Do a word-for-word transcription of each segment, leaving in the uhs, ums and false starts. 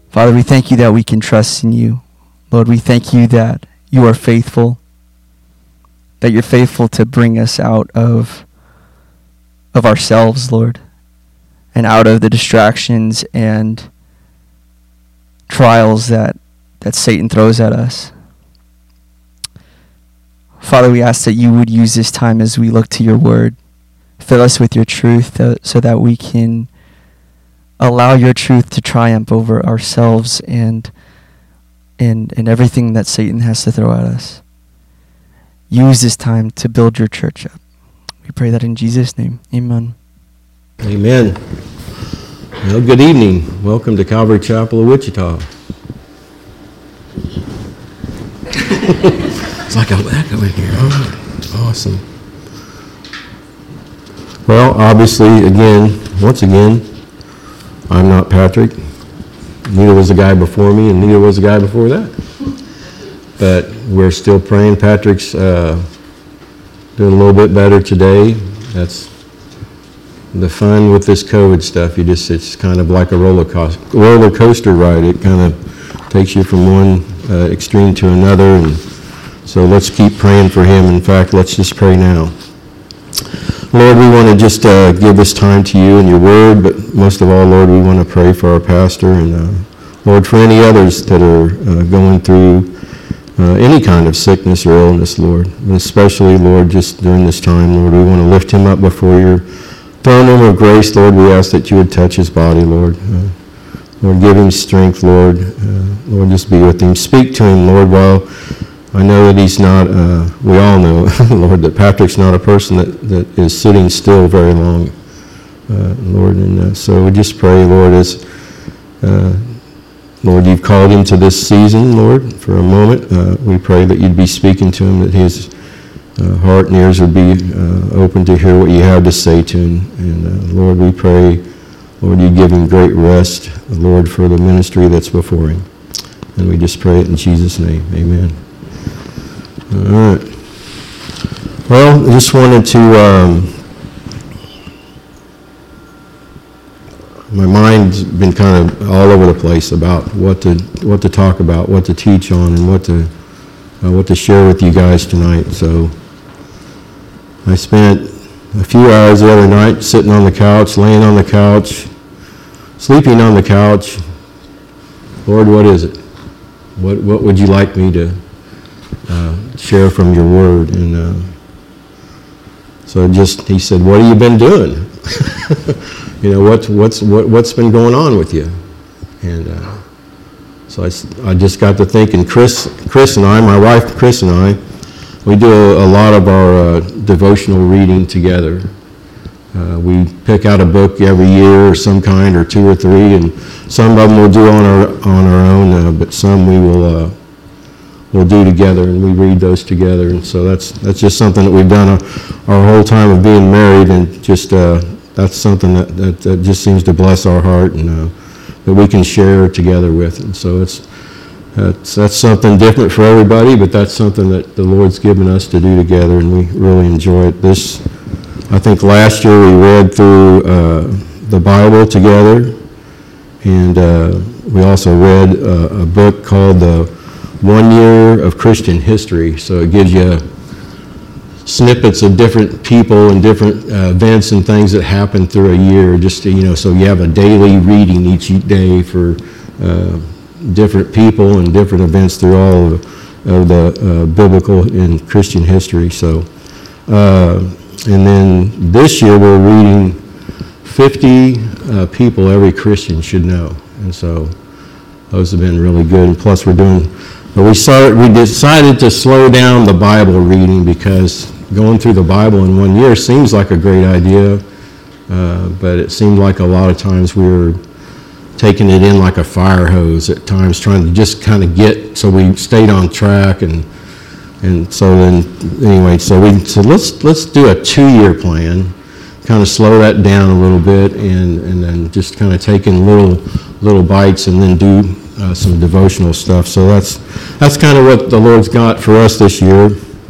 Father, we thank you that we can trust in you. Lord, we thank you that you are faithful, that you're faithful to bring us out of, of ourselves, Lord, and out of the distractions and trials that, that Satan throws at us. Father, we ask that you would use this time as we look to your word. Fill us with your truth uh, so that we can allow your truth to triumph over ourselves and, and, and everything that Satan has to throw at us. Use this time to build your church up. We pray that in Jesus' name. Amen. Amen. Well, good evening. Welcome to Calvary Chapel of Wichita. It's like an echo in here. Oh, awesome. Well, obviously, again, once again, I'm not Patrick. Neither was the guy before me, and neither was the guy before that. But we're still praying. Patrick's uh, doing a little bit better today. That's the fun with this COVID stuff. You just, it's kind of like a roller coaster, roller coaster ride. It kind of takes you from one uh, extreme to another. And so let's keep praying for him. In fact, let's just pray now. Lord, we want to just uh, give this time to you and your word, but most of all, Lord, we want to pray for our pastor and, uh, Lord, for any others that are uh, going through uh, any kind of sickness or illness, Lord. And especially, Lord, just during this time, Lord, we want to lift him up before your throne room of grace, Lord. We ask that you would touch his body, Lord. Uh, Lord, give him strength, Lord. Uh, Lord, just be with him. Speak to him, Lord, while I know that he's not, uh, we all know, Lord, that Patrick's not a person that, that is sitting still very long, uh, Lord. And uh, so we just pray, Lord, as, uh, Lord, you've called him to this season, Lord, for a moment. Uh, we pray that you'd be speaking to him, that his uh, heart and ears would be uh, open to hear what you have to say to him. And uh, Lord, we pray, Lord, you give him great rest, Lord, for the ministry that's before him. And we just pray it in Jesus' name. Amen. All right. Well, I just wanted to, um, my mind's been kind of all over the place about what to what to talk about, what to teach on, and what to uh, what to share with you guys tonight. So I spent a few hours the other night sitting on the couch, laying on the couch, sleeping on the couch. Lord, what is it? What what would you like me to Uh, share from your word? And uh, so just he said, what have you been doing? you know, what's what's what, what's been going on with you? And uh, so I, I just got to thinking. Chris Chris and I, my wife Chris and I, we do a, a lot of our uh, devotional reading together. Uh, we pick out a book every year, or some kind, or two or three, and some of them we'll do on our on our own, uh, but some we will. Uh, We'll do together, and we read those together, and so that's that's just something that we've done our, our whole time of being married, and just uh, that's something that, that, that just seems to bless our heart, and uh, that we can share together with. And so it's that's, that's something different for everybody, but that's something that the Lord's given us to do together, and we really enjoy it. This, I think, last year we read through uh, the Bible together, and uh, we also read uh, a book called the One Year of Christian History. So it gives you snippets of different people and different uh, events and things that happen through a year. Just to, you know, so you have a daily reading each day for uh, different people and different events through all of, of the uh, biblical and Christian history. So, uh, and then this year we're reading fifty uh, people every Christian should know, and so those have been really good. And plus, we're doing. But we started, we decided to slow down the Bible reading because going through the Bible in one year seems like a great idea, uh, but it seemed like a lot of times we were taking it in like a fire hose at times, trying to just kind of get, so we stayed on track, and and so then anyway, so we said let's let's do a two-year plan, kind of slow that down a little bit, and and then just kind of take in little little bites, and then do Uh, some devotional stuff. So that's that's kind of what the Lord's got for us this year.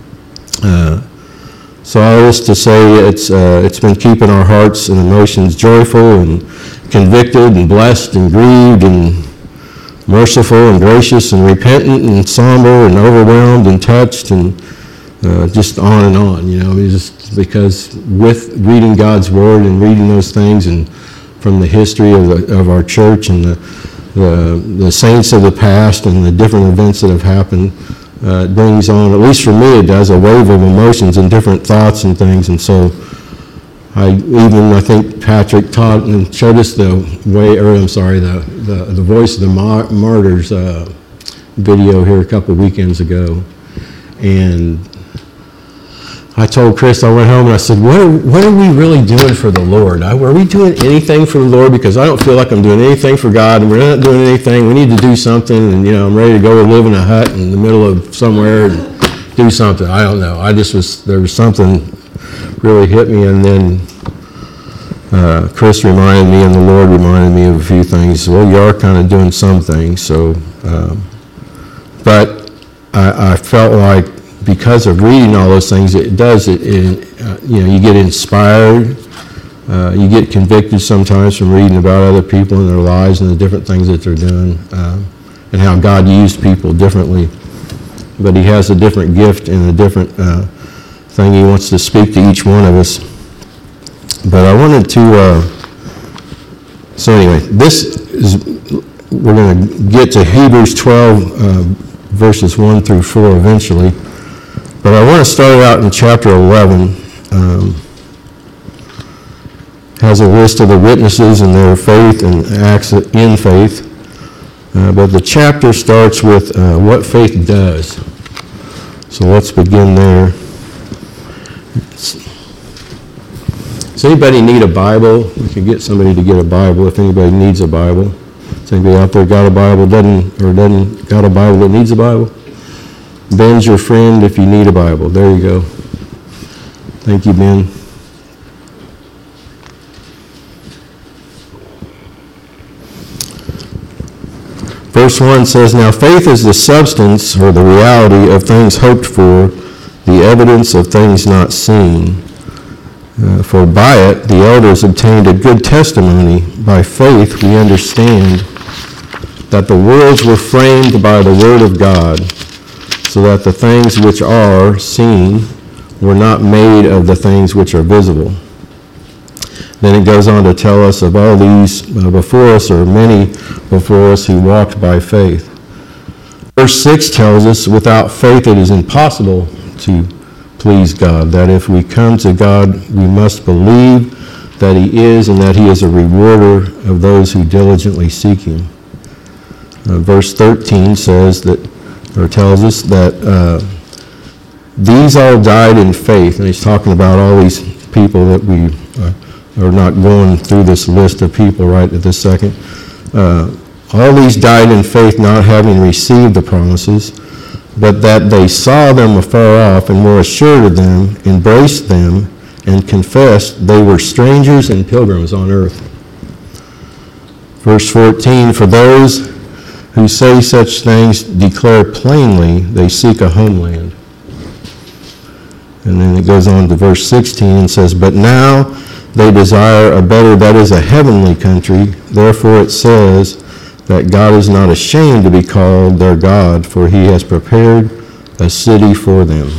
Uh, so I was to say it's uh, it's been keeping our hearts and emotions joyful and convicted and blessed and grieved and merciful and gracious and repentant and somber and overwhelmed and touched and uh, just on and on, you know. I mean, just because with reading God's Word and reading those things and from the history of, the, of our church and the, the the saints of the past and the different events that have happened, uh, it brings on, at least for me, it does, a wave of emotions and different thoughts and things. And so I even, I think Patrick taught and showed us the way, or I'm sorry, the, the, the Voice of the Mar- Martyrs uh, video here a couple of weekends ago. And I told Chris, I went home and I said, what are, what are we really doing for the Lord? I, are we doing anything for the Lord? Because I don't feel like I'm doing anything for God, and we're not doing anything. We need to do something, and, you know, I'm ready to go live in a hut in the middle of somewhere and do something. I don't know. I just was, there was something really hit me, and then uh, Chris reminded me and the Lord reminded me of a few things. Well, you are kind of doing some things, so, um, but I, I felt like because of reading all those things, it does, it, it uh, you know, you get inspired, uh, you get convicted sometimes from reading about other people and their lives and the different things that they're doing, uh, and how God used people differently. But he has a different gift and a different uh, thing he wants to speak to each one of us. But I wanted to, uh, so anyway, this is, we're going to get to Hebrews twelve, uh, verses one through four eventually. But I want to start out in chapter eleven. Um, has a list of the witnesses and their faith and acts in faith. Uh, but the chapter starts with uh, what faith does. So let's begin there. Does anybody need a Bible? We can get somebody to get a Bible if anybody needs a Bible. Does anybody out there got a Bible, doesn't, or doesn't got a Bible that needs a Bible? Ben's your friend if you need a Bible. There you go. Thank you, Ben. Verse one says, now faith is the substance or the reality of things hoped for, the evidence of things not seen. Uh, for by it the elders obtained a good testimony. By faith we understand that the worlds were framed by the word of God, so that the things which are seen were not made of the things which are visible. Then it goes on to tell us of all these uh, before us, or many before us, who walked by faith. Verse six tells us, without faith it is impossible to please God, that if we come to God, we must believe that he is, and that he is a rewarder of those who diligently seek him. Uh, verse thirteen says that, or tells us that uh, these all died in faith, and he's talking about all these people that we uh, are not going through this list of people right at this second. Uh, all these died in faith, not having received the promises, but that they saw them afar off and were assured of them, embraced them, and confessed they were strangers and pilgrims on earth. Verse fourteen, for those who say such things declare plainly they seek a homeland. And then it goes on to verse sixteen and says, but now they desire a better, that is a heavenly country. Therefore it says that God is not ashamed to be called their God, for he has prepared a city for them.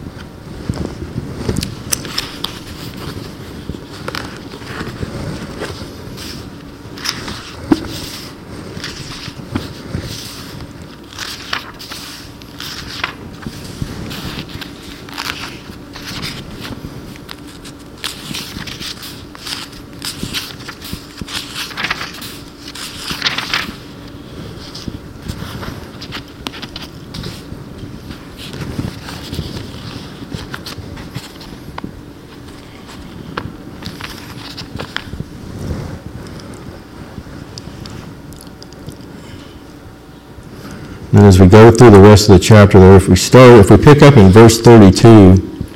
And as we go through the rest of the chapter there, if we start, if we pick up in verse thirty-two,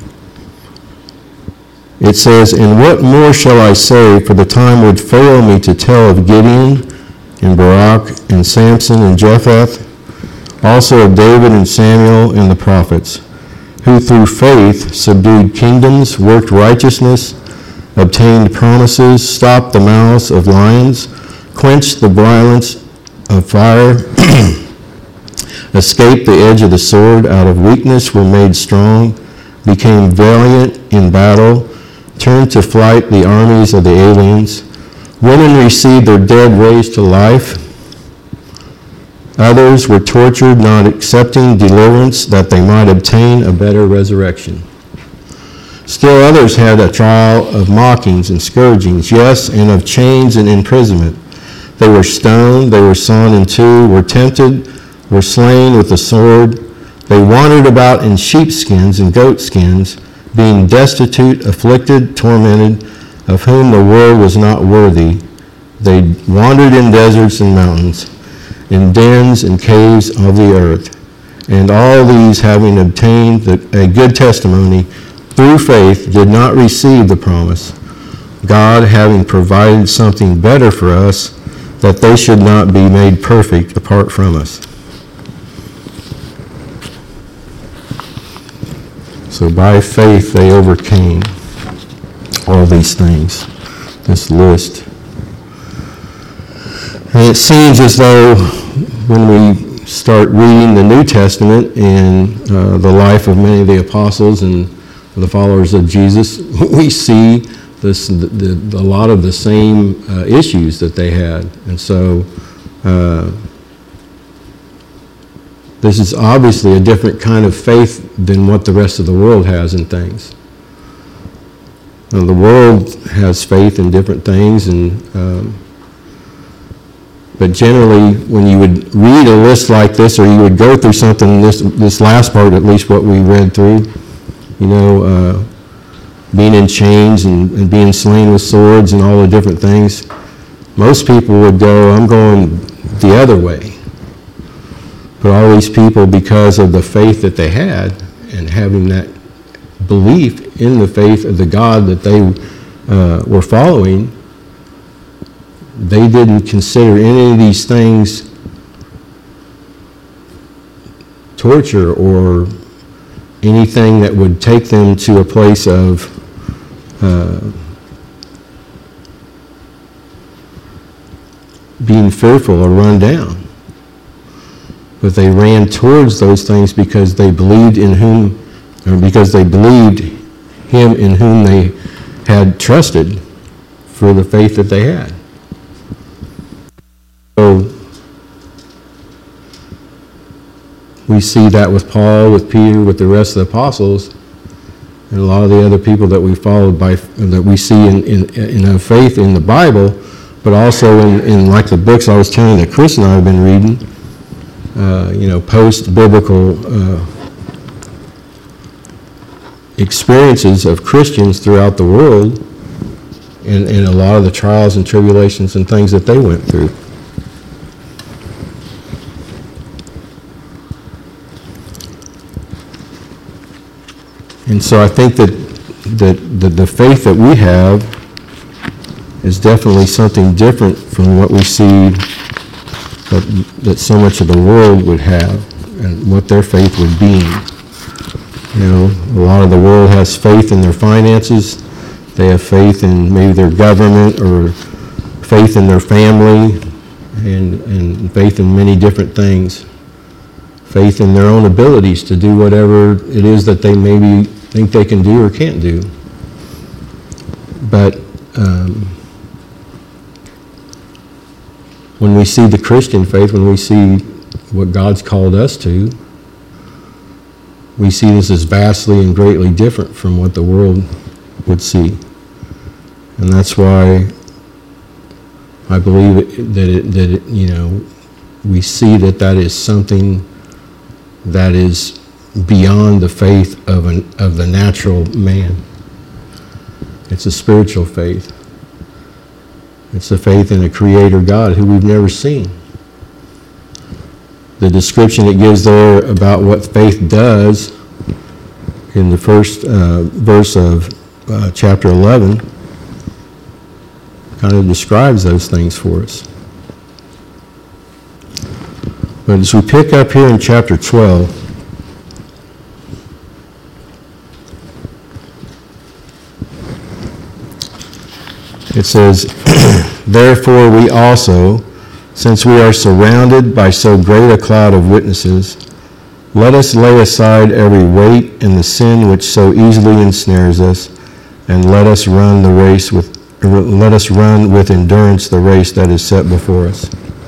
it says, and what more shall I say, for the time would fail me to tell of Gideon and Barak and Samson and Jephthah, also of David and Samuel and the prophets, who through faith subdued kingdoms, worked righteousness, obtained promises, stopped the mouths of lions, quenched the violence of fire, escaped the edge of the sword, out of weakness were made strong, became valiant in battle, turned to flight the armies of the aliens. Women received their dead raised to life. Others were tortured, not accepting deliverance that they might obtain a better resurrection. Still others had a trial of mockings and scourgings, yes, and of chains and imprisonment. They were stoned, they were sawn in two, were tempted, were slain with the sword. They wandered about in sheepskins and goatskins, being destitute, afflicted, tormented, of whom the world was not worthy. They wandered in deserts and mountains, in dens and caves of the earth. And all these, having obtained the, a good testimony through faith, did not receive the promise, God having provided something better for us, that they should not be made perfect apart from us. So by faith they overcame all these things, this list. And it seems as though when we start reading the New Testament and uh, the life of many of the apostles and the followers of Jesus, we see this, the, the, a lot of the same uh, issues that they had. And so uh, this is obviously a different kind of faith than what the rest of the world has in things. Now, the world has faith in different things, and um, but generally, when you would read a list like this, or you would go through something, this this last part, at least what we read through, you know, uh, being in chains and, and being slain with swords and all the different things, most people would go, I'm going the other way. But all these people, because of the faith that they had and having that belief in the faith of the God that they uh, were following, they didn't consider any of these things torture or anything that would take them to a place of uh, being fearful or run down. But they ran towards those things because they believed in whom, or because they believed him in whom they had trusted for the faith that they had. So we see that with Paul, with Peter, with the rest of the apostles, and a lot of the other people that we followed by, that we see in in, in our faith in the Bible, but also in, in like the books I was telling you that Chris and I have been reading, uh, you know, post-biblical uh, experiences of Christians throughout the world, and, and a lot of the trials and tribulations and things that they went through. And so I think that, that, that the faith that we have is definitely something different from what we see that, that so much of the world would have and what their faith would be. You know, a lot of the world has faith in their finances. They have faith in maybe their government or faith in their family and, and faith in many different things. Faith in their own abilities to do whatever it is that they maybe think they can do or can't do. But um, when we see the Christian faith, when we see what God's called us to, we see this as vastly and greatly different from what the world would see. And that's why I believe it, that, it, that it, you know, we see that that is something that is beyond the faith of an of the natural man. It's a spiritual faith. It's a faith in a creator God who we've never seen. The description it gives there about what faith does in the first uh, verse of uh, chapter eleven kind of describes those things for us. But as we pick up here in chapter twelve, it says, therefore we also, Since we are surrounded by so great a cloud of witnesses, let us lay aside every weight and the sin which so easily ensnares us, and let us run the race with let us run with endurance the race that is set before us.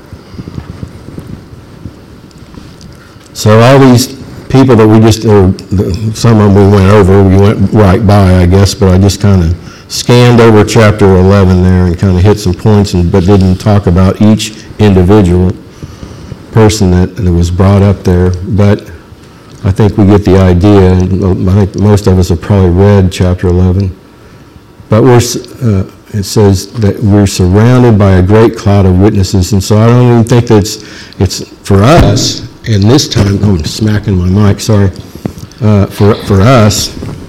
So all these people that we just, or some of them we went over, we went right by, I guess, but I just kind of scanned over chapter eleven there and kind of hit some points, and, but didn't talk about each individual person that, that was brought up there. But I think we get the idea, and I think most of us have probably read chapter eleven. But we're, uh, it says that we're surrounded by a great cloud of witnesses, and so I don't even think that it's, it's for us, and this time, oh, I'm smacking my mic, sorry. Uh, for, for us,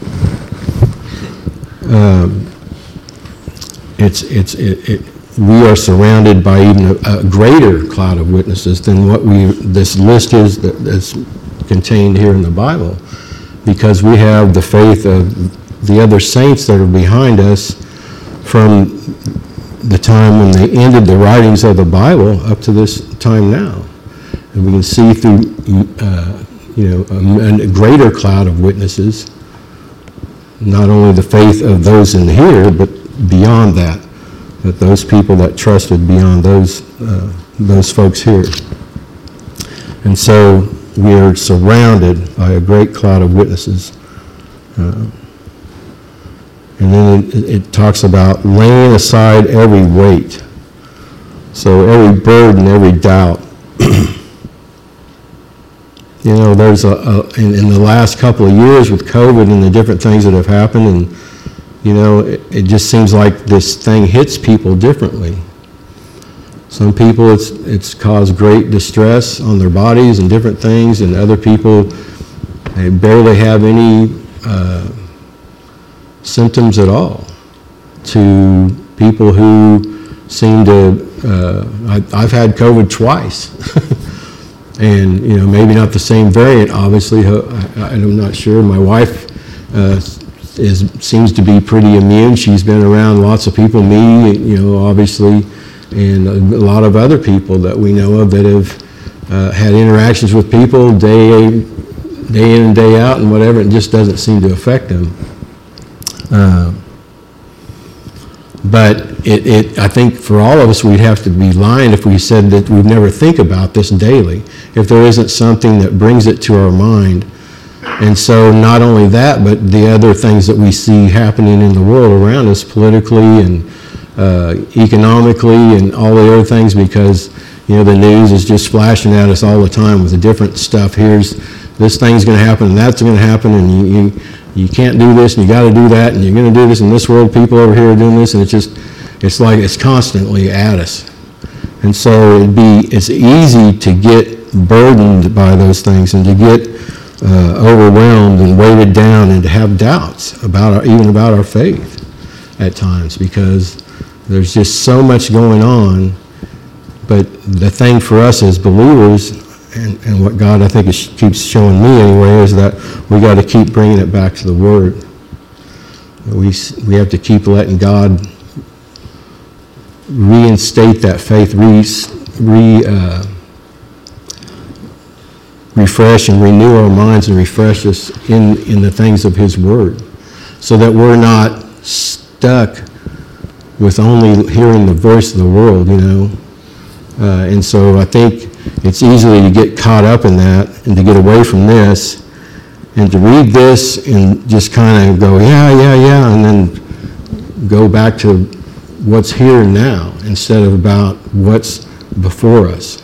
um, it's, it's, it, it, we are surrounded by even a, a greater cloud of witnesses than what we, this list is that, that's contained here in the Bible, because we have the faith of the other saints that are behind us from the time when they ended the writings of the Bible up to this time now. And we can see through, uh, you know, a, a greater cloud of witnesses, not only the faith of those in here, but beyond that, that those people that trusted beyond those, uh, those folks here. And so we are surrounded by a great cloud of witnesses. Uh, and then it, it talks about laying aside every weight. So every burden, every doubt. You know, there's a, a in, in the last couple of years with COVID and the different things that have happened, and you know, it, it just seems like this thing hits people differently. Some people, it's it's caused great distress on their bodies and different things, and other people, they barely have any uh, symptoms at all. To people who seem to, uh, I, I've had COVID twice. And, you know, maybe not the same variant, obviously. I, I'm not sure. My wife uh, is seems to be pretty immune. She's been around lots of people, me, you know, obviously, and a lot of other people that we know of that have uh, had interactions with people day, day in and day out and whatever. It just doesn't seem to affect them. Uh, But it, it, I think for all of us, we'd have to be lying if we said that we'd never think about this daily, if there isn't something that brings it to our mind. And so not only that, but the other things that we see happening in the world around us, politically and uh, economically and all the other things, because, you know, the news is just flashing at us all the time with the different stuff. Here's, this thing's going to happen, and that's going to happen, and you, you You can't do this, and you got to do that, and you're going to do this in this world. People over here are doing this, and it's just, it's like it's constantly at us. And so it'd be, it's easy to get burdened by those things and to get uh, overwhelmed and weighted down and to have doubts about our, even about our faith at times, because there's just so much going on. But the thing for us as believers, And, and what God, I think, is, keeps showing me anyway, is that we got to keep bringing it back to the Word. We we have to keep letting God reinstate that faith, re, re uh, refresh and renew our minds and refresh us in, in the things of His Word, so that we're not stuck with only hearing the voice of the world, you know. Uh, and so I think it's easy to get caught up in that and to get away from this and to read this and just kind of go, yeah, yeah, yeah, and then go back to what's here and now instead of about what's before us.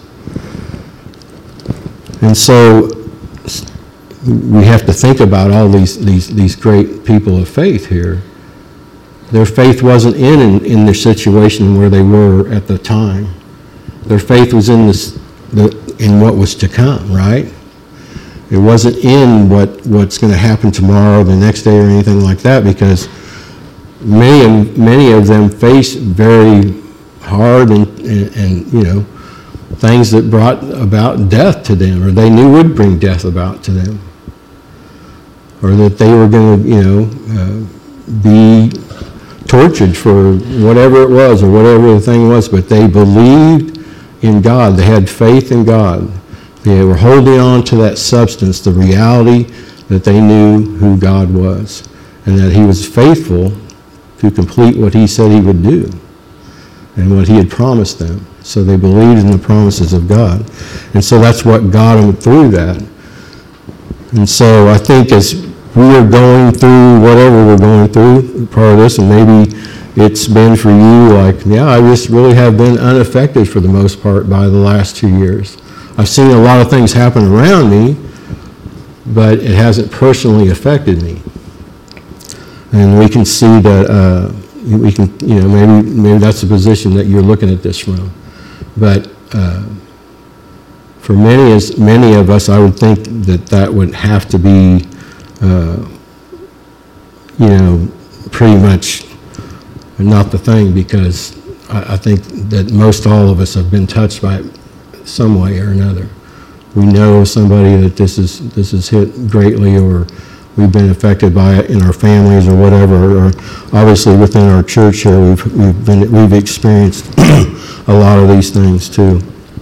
And so we have to think about all these, these, these great people of faith here. Their faith wasn't in, in, in their situation where they were at the time. Their faith was in this, the, in what was to come, right? It wasn't in what, what's going to happen tomorrow, the next day, or anything like that, because many of, many of them faced very hard and, and, and, you know, things that brought about death to them, or they knew would bring death about to them, or that they were going to, you know, uh, be tortured for whatever it was or whatever the thing was, but they believed in God. They had faith in God. They were holding on to that substance, the reality that they knew who God was and that he was faithful to complete what he said he would do and what he had promised them. So they believed in the promises of God. And so that's what got them through that. And so I think as we are going through whatever we're going through, part of this, and maybe it's been for you like, yeah, I just really have been unaffected for the most part by the last two years. I've seen a lot of things happen around me, but it hasn't personally affected me. And we can see that, uh, we can, you know, maybe maybe that's the position that you're looking at this from. But uh, for many, as many of us, I would think that that would have to be, uh, you know, pretty much not the thing, because I, I think that most all of us have been touched by it some way or another. We know somebody that this is this has hit greatly, or we've been affected by it in our families or whatever, or obviously within our church here we've we've been we've experienced a lot of these things too.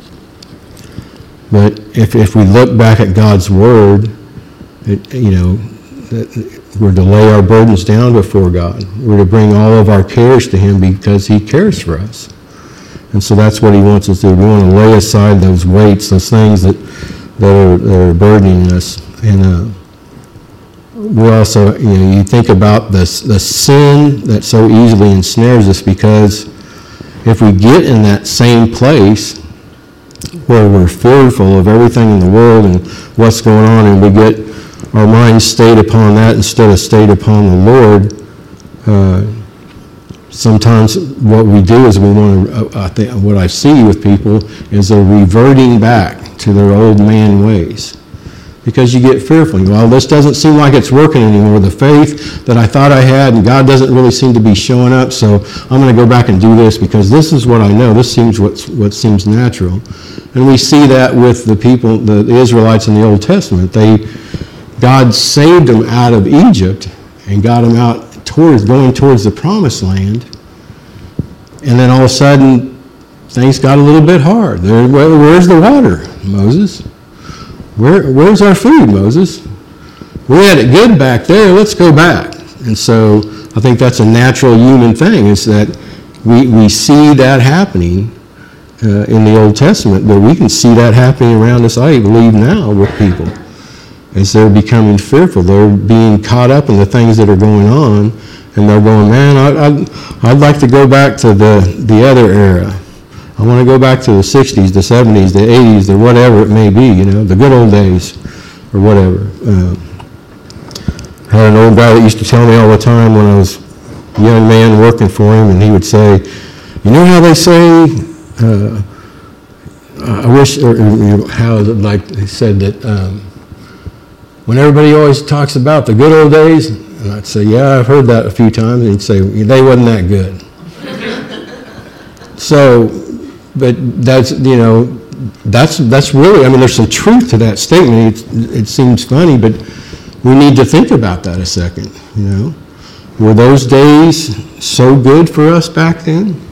But if if we look back at God's word, it, you know, we're to lay our burdens down before God. We're to bring all of our cares to him because he cares for us. And so that's what he wants us to do. We want to lay aside those weights, those things that, that, are, that are burdening us. And uh, we also, you know, you think about this, the sin that so easily ensnares us, because if we get in that same place where we're fearful of everything in the world and what's going on, and we get our minds stayed upon that instead of stayed upon the Lord, uh, sometimes what we do is we want to, I think what I see with people is they're reverting back to their old man ways. Because you get fearful. Well, this doesn't seem like it's working anymore. The faith that I thought I had, and God doesn't really seem to be showing up, so I'm going to go back and do this because this is what I know. This seems what's, what seems natural. And we see that with the people, the, the Israelites in the Old Testament. They, God saved them out of Egypt and got them out towards, going towards the promised land. And then all of a sudden, things got a little bit hard. There, where, where's the water, Moses? Where, where's our food, Moses? We had it good back there. Let's go back. And so I think that's a natural human thing, is that we, we see that happening uh, in the Old Testament, but we can see that happening around us, I believe, now with people. As they're becoming fearful, they're being caught up in the things that are going on, and they're going, man, I, I'd, I'd like to go back to the, the other era. I want to go back to the sixties, the seventies, the eighties, or whatever it may be, you know, the good old days, or whatever. Uh, I had an old guy that used to tell me all the time when I was a young man working for him, and he would say, you know how they say, uh, I wish, or, or how, like they said that, um, when everybody always talks about the good old days, and I'd say, yeah, I've heard that a few times, and he'd say, they wasn't that good. So, but that's, you know, that's that's really, I mean, there's some truth to that statement. It, it seems funny, but we need to think about that a second, you know. Were those days so good for us back then?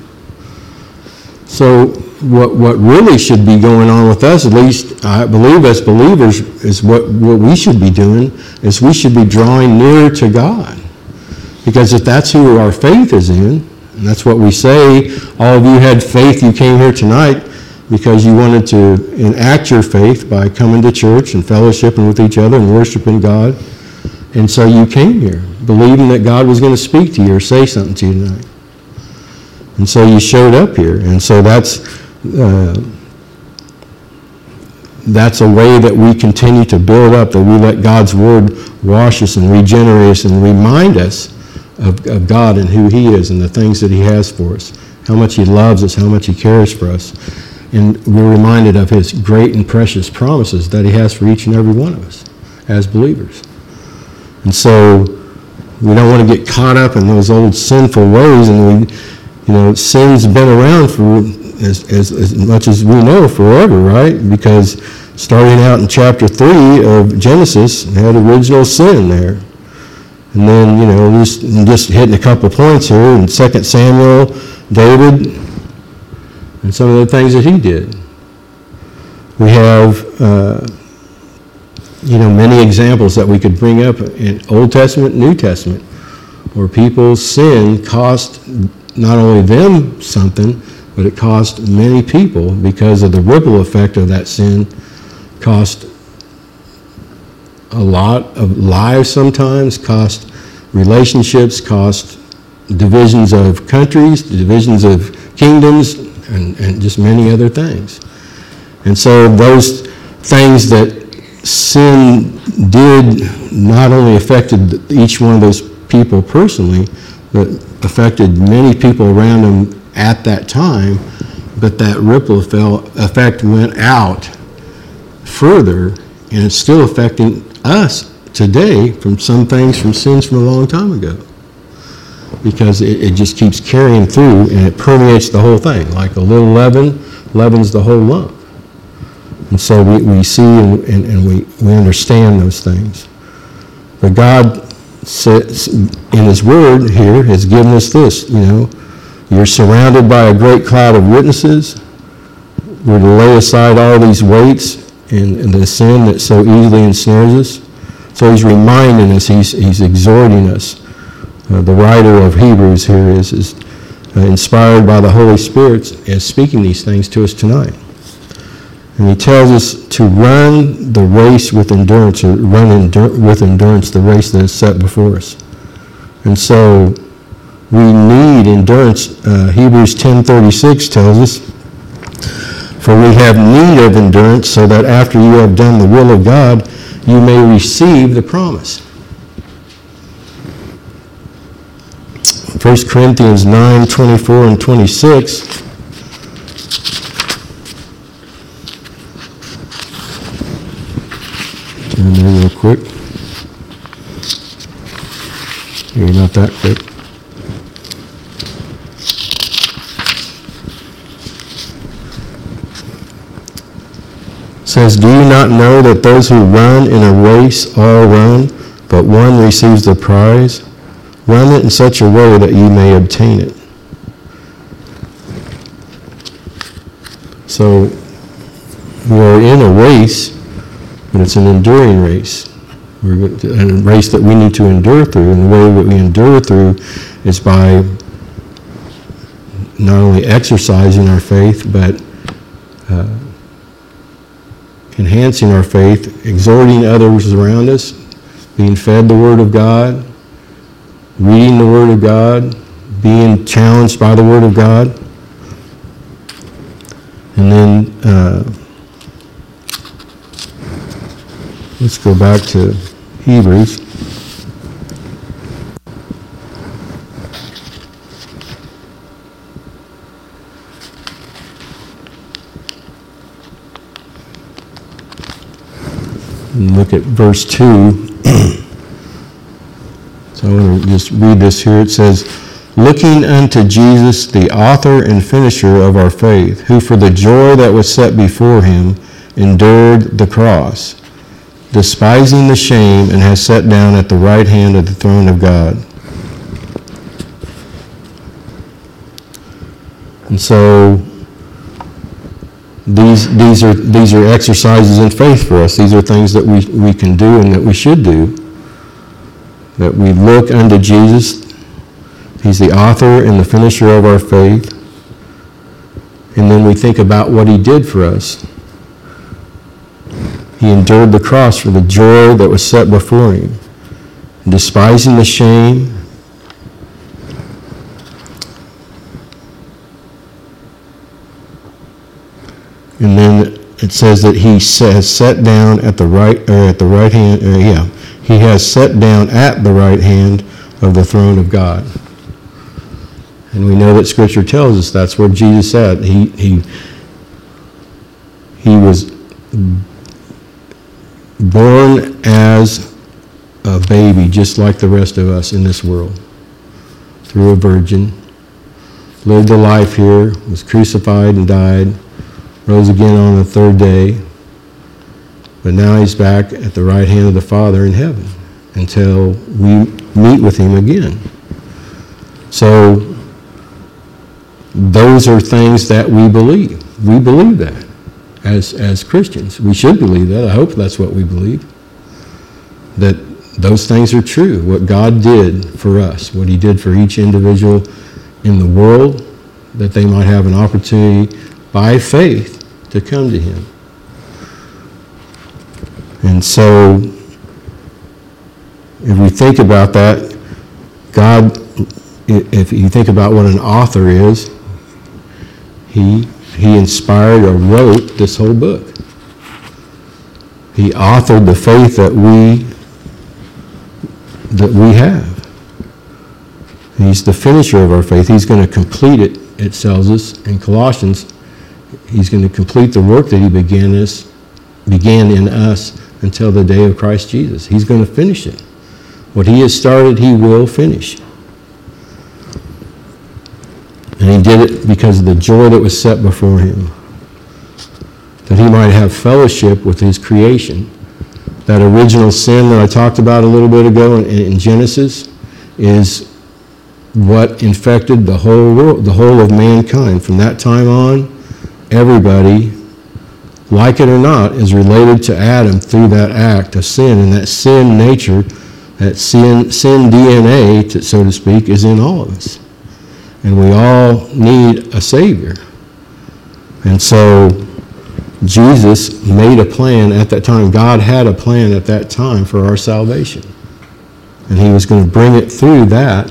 So what what really should be going on with us, at least I believe as believers, is what, what we should be doing, is we should be drawing nearer to God. Because if that's who our faith is in, and that's what we say, all of you had faith, you came here tonight because you wanted to enact your faith by coming to church and fellowshipping with each other and worshiping God. And so you came here, believing that God was going to speak to you or say something to you tonight. And so you showed up here. And so that's uh, that's a way that we continue to build up, that we let God's word wash us and regenerate us and remind us Of, of God and who he is and the things that he has for us, how much he loves us, how much he cares for us. And we're reminded of his great and precious promises that he has for each and every one of us as believers. And so we don't want to get caught up in those old sinful ways, and we, you know, sin's been around for as, as, as much as we know, forever, right? Because starting out in chapter three of Genesis, it had original sin there. And then, you know, just, just hitting a couple points here in Second Samuel, David, and some of the things that he did. We have, uh, you know, many examples that we could bring up in Old Testament, New Testament, where people's sin cost not only them something, but it cost many people because of the ripple effect of that sin. Cost a lot of lives sometimes, cost relationships, cost divisions of countries, divisions of kingdoms, and, and just many other things. And so those things that sin did not only affected each one of those people personally, but affected many people around them at that time, but that ripple effect went out further, and it's still affecting us today from some things from sins from a long time ago, because it, it just keeps carrying through and it permeates the whole thing. Like a little leaven leavens the whole lump. And so we, we see and, and, and we, we understand those things. But God says, in His Word here, has given us this, you know, you're surrounded by a great cloud of witnesses. We're to lay aside all these weights and, and the sin that so easily ensnares us. So He's reminding us, He's, he's exhorting us. Uh, the writer of Hebrews here is, is uh, inspired by the Holy Spirit, is speaking these things to us tonight. And he tells us to run the race with endurance, or run endur- with endurance the race that is set before us. And so we need endurance. Uh, Hebrews ten thirty-six tells us, for we have need of endurance, so that after you have done the will of God, you may receive the promise. First Corinthians nine twenty-four and twenty-six. Turn there real quick. You're not that quick. It says, do you not know that those who run in a race all run, but one receives the prize? Run it in such a way that you may obtain it. So we are in a race, but it's an enduring race. We're a race that we need to endure through, and the way that we endure through is by not only exercising our faith, but uh, enhancing our faith, exhorting others around us, being fed the Word of God, reading the Word of God, being challenged by the Word of God. And then uh, let's go back to Hebrews. And look at verse two. So I want to just read this here. It says, looking unto Jesus, the author and finisher of our faith, who for the joy that was set before him endured the cross, despising the shame, and has sat down at the right hand of the throne of God. And so these these are these are exercises in faith for us. These are things that we, we can do and that we should do. That we look unto Jesus. He's the author and the finisher of our faith. And then we think about what he did for us. He endured the cross for the joy that was set before him, despising the shame. And then it says that he has sat down at the right, or at the right hand, or yeah, he has sat down at the right hand of the throne of God. And we know that Scripture tells us that's where Jesus sat. He he he was born as a baby, just like the rest of us in this world, through a virgin, lived a life here, was crucified and died, rose again on the third day, but now he's back at the right hand of the Father in heaven until we meet with him again. So those are things that we believe. We believe that as, as Christians. We should believe that. I hope that's what we believe. That those things are true. What God did for us, what he did for each individual in the world, that they might have an opportunity by faith to come to him. And so, if we think about that, God, if you think about what an author is, he, he inspired or wrote this whole book. He authored the faith that we, that we have. He's the finisher of our faith. He's going to complete it, it tells us in Colossians. He's going to complete the work that he began, us, began in us until the day of Christ Jesus. He's going to finish it. What he has started, he will finish. And he did it because of the joy that was set before him, that he might have fellowship with his creation. That original sin that I talked about a little bit ago in, in Genesis is what infected the whole world, the whole of mankind. From that time on, everybody, like it or not, is related to Adam through that act of sin. And that sin nature, that sin, sin D N A, to, so to speak, is in all of us. And we all need a Savior. And so Jesus made a plan at that time. God had a plan at that time for our salvation. And he was going to bring it through that,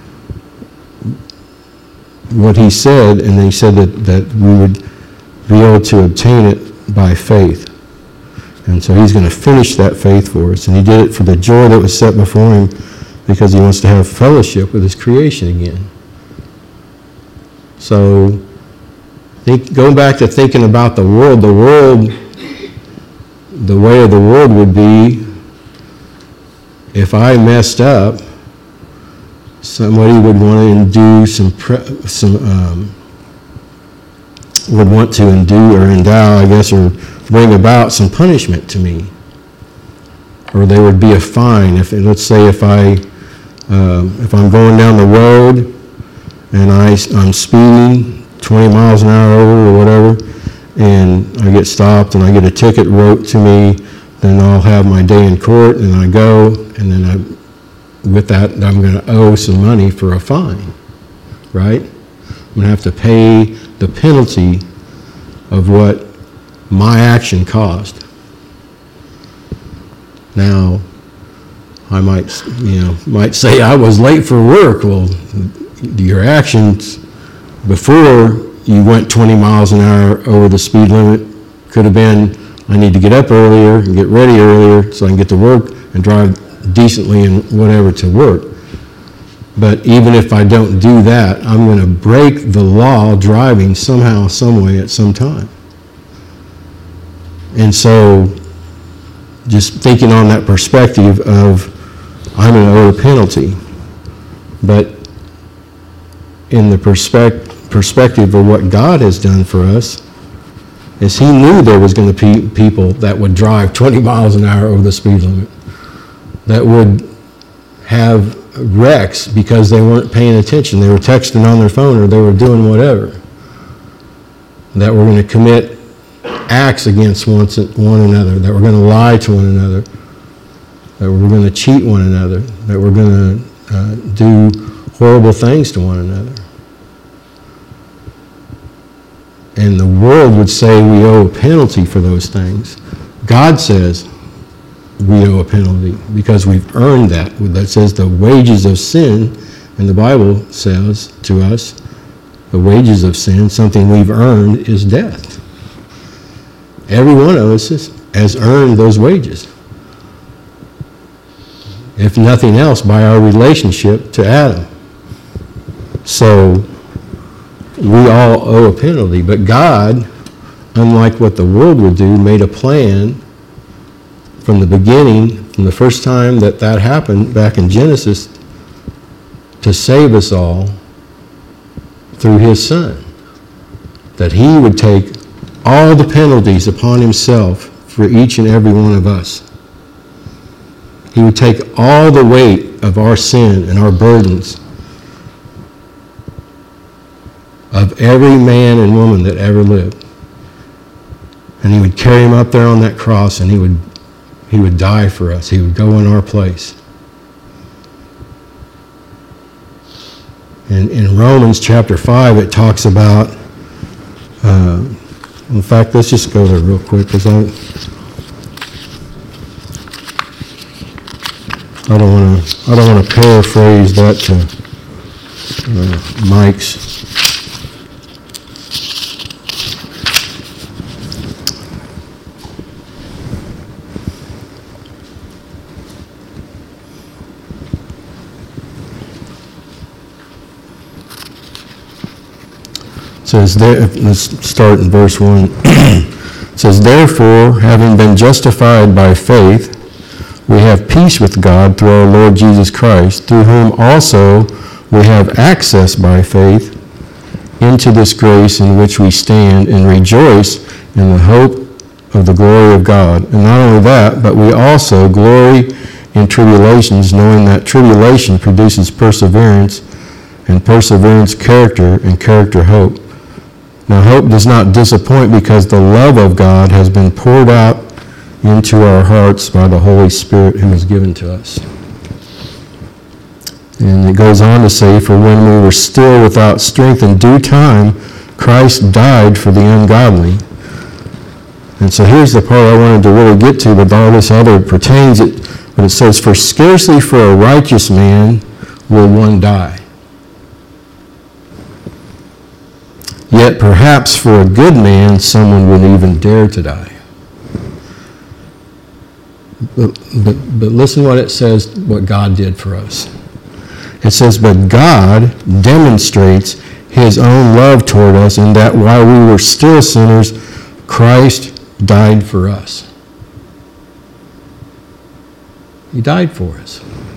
what he said, and he said that, that we would be able to obtain it by faith. And so he's going to finish that faith for us. And he did it for the joy that was set before him, because he wants to have fellowship with his creation again. So think, going back to thinking about the world, the world, the way of the world would be, if I messed up, somebody would want to do some, pre, some um, would want to endue or endow, I guess, or bring about some punishment to me. Or there would be a fine. If, let's say if I, um, if I'm going down the road and I, I'm speeding twenty miles an hour over or whatever, and I get stopped and I get a ticket wrote to me, then I'll have my day in court and I go, and then I, with that, I'm going to owe some money for a fine, right? I'm going to have to pay the penalty of what my action caused. Now, I might, you know, might say I was late for work. Well, your actions before you went twenty miles an hour over the speed limit could have been, I need to get up earlier and get ready earlier so I can get to work and drive decently and whatever to work. But even if I don't do that, I'm going to break the law driving somehow, some way, at some time. And so, just thinking on that perspective of, I'm going to owe a penalty. But in the perspective perspective of what God has done for us, is he knew there was going to be people that would drive twenty miles an hour over the speed limit, that would have wrecks because they weren't paying attention. They were texting on their phone or they were doing whatever, that were going to commit acts against one, one another, that were going to lie to one another, that were going to cheat one another, that were going to uh, do horrible things to one another. And the world would say we owe a penalty for those things. God says we owe a penalty because we've earned that. That says the wages of sin, and the Bible says to us, the wages of sin, something we've earned, is death. Every one of us has earned those wages. If nothing else, by our relationship to Adam. So, we all owe a penalty, but God, unlike what the world would do, made a plan from the beginning, from the first time that that happened back in Genesis, to save us all through his Son. That he would take all the penalties upon himself for each and every one of us. He would take all the weight of our sin and our burdens of every man and woman that ever lived. And he would carry him up there on that cross, and he would he would die for us. He would go in our place. And in Romans chapter five, it talks about, uh, in fact, let's just go there real quick, because I, I don't want to I don't want to paraphrase that to uh, Mike's. Says there, let's start in verse one. It says, therefore, having been justified by faith, we have peace with God through our Lord Jesus Christ, through whom also we have access by faith into this grace in which we stand and rejoice in the hope of the glory of God. And not only that, but we also glory in tribulations, knowing that tribulation produces perseverance, and perseverance character, and character hope. Now hope does not disappoint, because the love of God has been poured out into our hearts by the Holy Spirit who is given to us. And it goes on to say, for when we were still without strength, in due time Christ died for the ungodly. And so here's the part I wanted to really get to, but all this other pertains it. But it says, for scarcely for a righteous man will one die. Yet perhaps for a good man, someone would even dare to die. But, but, but listen what it says, what God did for us. It says, but God demonstrates his own love toward us in that while we were still sinners, Christ died for us. He died for us.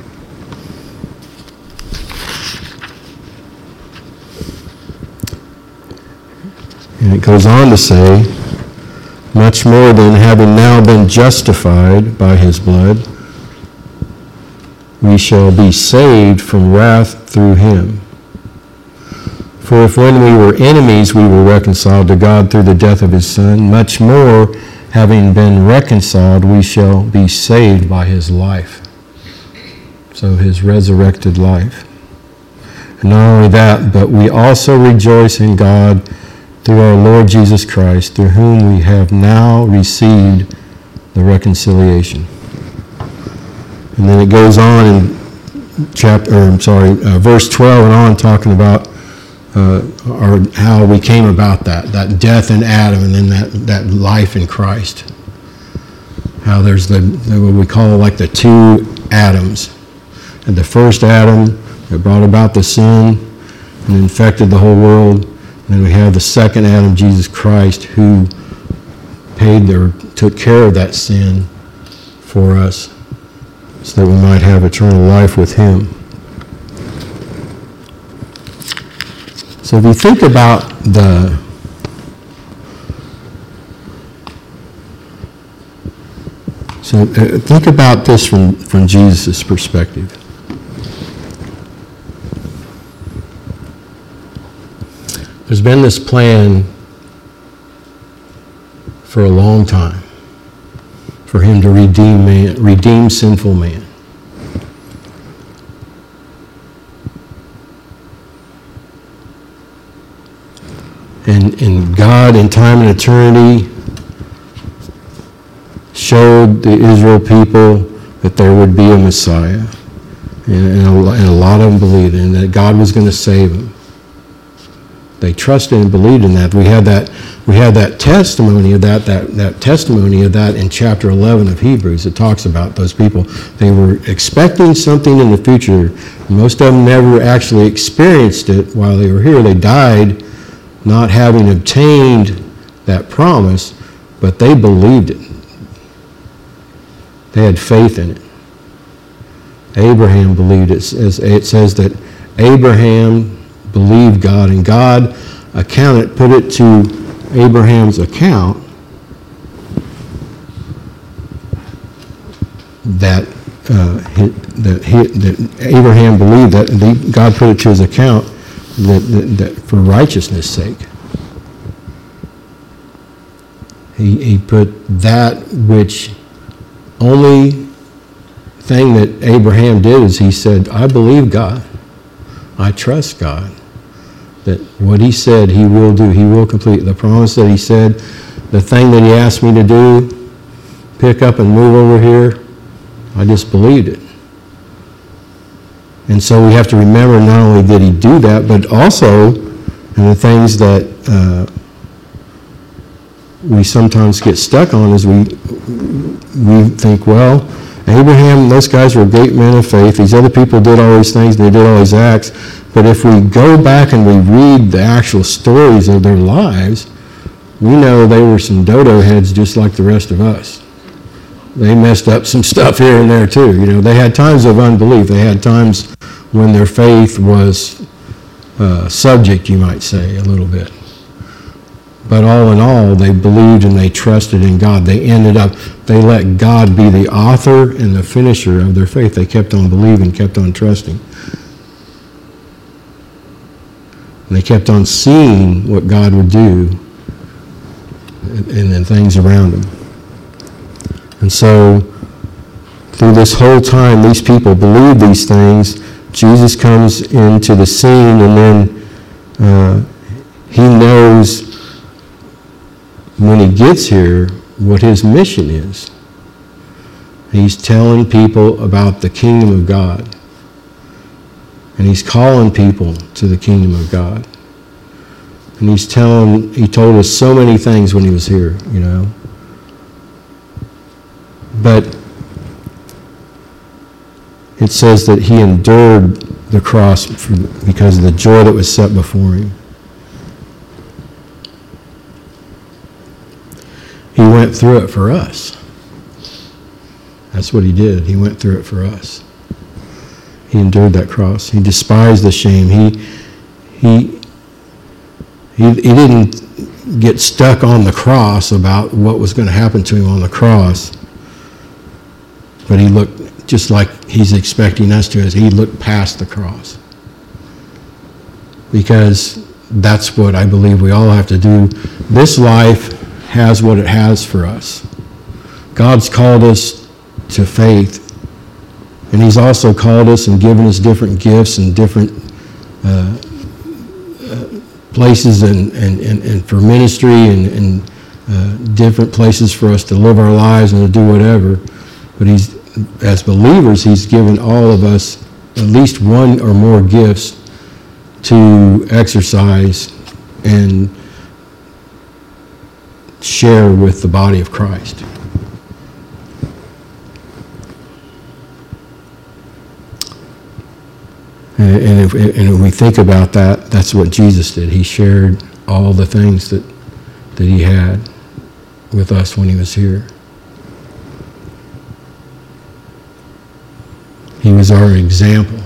And it goes on to say, much more than having now been justified by his blood, we shall be saved from wrath through him. For if when we were enemies we were reconciled to God through the death of his Son, much more, having been reconciled, we shall be saved by his life. So his resurrected life. And not only that, but we also rejoice in God through our Lord Jesus Christ, through whom we have now received the reconciliation. And then it goes on in chapter, or I'm sorry, uh, verse twelve and on, talking about uh, our, how we came about that, that death in Adam, and then that, that life in Christ. How there's the, the what we call like the two Adams. And the first Adam that brought about the sin and infected the whole world. And then we have the second Adam, Jesus Christ, who paid or took care of that sin for us so that we might have eternal life with him. So if you think about the so uh, think about this from, from Jesus' perspective. There's been this plan for a long time for him to redeem man, redeem sinful man. And, and God in time and eternity showed the Israel people that there would be a Messiah. And, and, a, and a lot of them believed in that God was going to save them. They trusted and believed in that. We had that we had that testimony of that, that, that testimony of that in chapter eleven of Hebrews. It talks about those people. They were expecting something in the future. Most of them never actually experienced it while they were here. They died not having obtained that promise, but they believed it. They had faith in it. Abraham believed it. It says that Abraham believed God, and God accounted, put it to Abraham's account that uh, he, that, he, that Abraham believed that the, God put it to his account that, that, that for righteousness' sake. He, he put that which only thing that Abraham did is he said, I believe God. I trust God. That what he said he will do. He will complete the promise that he said. The thing that he asked me to do, pick up and move over here, I just believed it. And so we have to remember not only did he do that, but also in the things that uh, we sometimes get stuck on is we we think, well, Abraham and those guys were great men of faith. These other people did all these things, they did all these acts. But if we go back and we read the actual stories of their lives, we know they were some dodo heads just like the rest of us. They messed up some stuff here and there too. You know, they had times of unbelief. They had times when their faith was uh, subject, you might say, a little bit. But all in all, they believed and they trusted in God. They ended up, they let God be the author and the finisher of their faith. They kept on believing, kept on trusting. And they kept on seeing what God would do and then things around them. And so, through this whole time, these people believe these things. Jesus comes into the scene, and then uh, he knows when he gets here what his mission is. He's telling people about the kingdom of God. And he's calling people to the kingdom of God. And he's telling, he told us so many things when he was here, you know. But it says that he endured the cross for, because of the joy that was set before him. He went through it for us. That's what he did. He went through it for us. He endured that cross. He despised the shame. He, he, he, he didn't get stuck on the cross about what was going to happen to him on the cross. But he looked just like he's expecting us to, as he looked past the cross. Because that's what I believe we all have to do. This life has what it has for us. God's called us to faith. And he's also called us and given us different gifts and different uh, uh, places and, and, and, and for ministry and, and uh, different places for us to live our lives and to do whatever. But he's, as believers, he's given all of us at least one or more gifts to exercise and share with the body of Christ. And if, and if we think about that, that's what Jesus did. He shared all the things that, that he had with us when he was here. He was our example.